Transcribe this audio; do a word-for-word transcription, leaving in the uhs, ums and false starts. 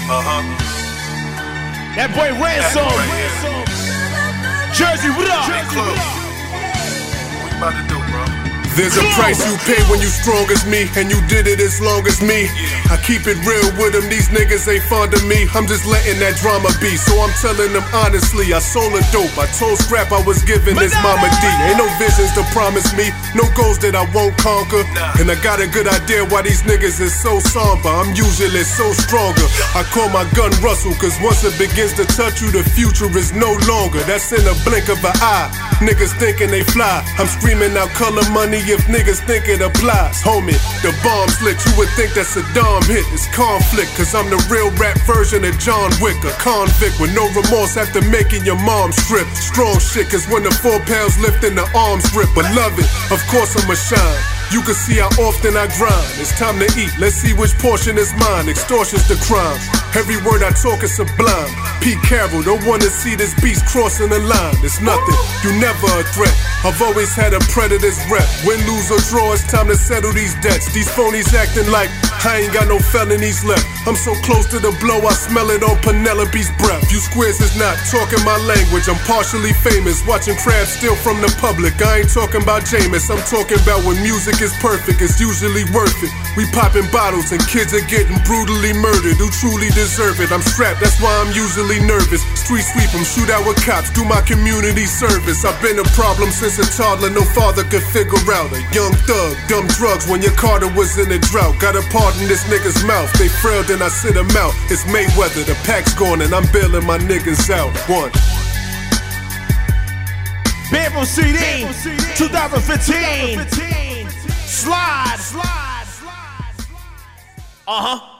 Uh-huh. That boy Ransom. Right Jersey, what up? Club. What you about to do, bro? There's a price you pay when you strong as me, and you did it as long as me. I keep it real with them, these niggas ain't fond of me. I'm just letting that drama be, so I'm telling them honestly. I sold a dope, I told Scrap I was giving this mama D. Ain't no visions to promise me, no goals that I won't conquer. And I got a good idea why these niggas is so somber. I'm usually so stronger. I call my gun Russell, cause once it begins to touch you, the future is no longer. That's in a blink of an eye. Niggas thinking they fly, I'm screaming out color money if niggas think it applies. Homie, the bomb's lit, you would think that's a Dom hit. It's conflict, cause I'm the real rap version of John Wick. A convict with no remorse after making your mom strip. Strong shit, cause when the four pounds lift and the arms grip. But love it, of course I'ma shine. You can see how often I grind. It's time to eat, let's see which portion is mine. Extortion's the crime, every word I talk is sublime. Pete Carroll, don't wanna see this beast crossing the line. It's nothing, you never a threat. I've always had a predator's rep. Win, lose or draw, it's time to settle these debts. These phonies acting like I ain't got no felonies left. I'm so close to the blow, I smell it on Penelope's breath. You squares is not talking my language, I'm partially famous. Watching crabs steal from the public. I ain't talking about Jameis, I'm talking about when music is perfect, it's usually worth it. We popping bottles and kids are getting brutally murdered. Who truly deserve it? I'm strapped, that's why I'm usually nervous. Street sweep 'em, shoot out with cops, do my community service. I've been a problem since a toddler, no father could figure out. A young thug, dumb drugs when your Carter was in a drought. Got a pardon this nigga's mouth, they frail then I sit 'em out. It's Mayweather, the pack's gone and I'm bailing my niggas out. One. Bam from C D, twenty fifteen. Slide. Uh huh.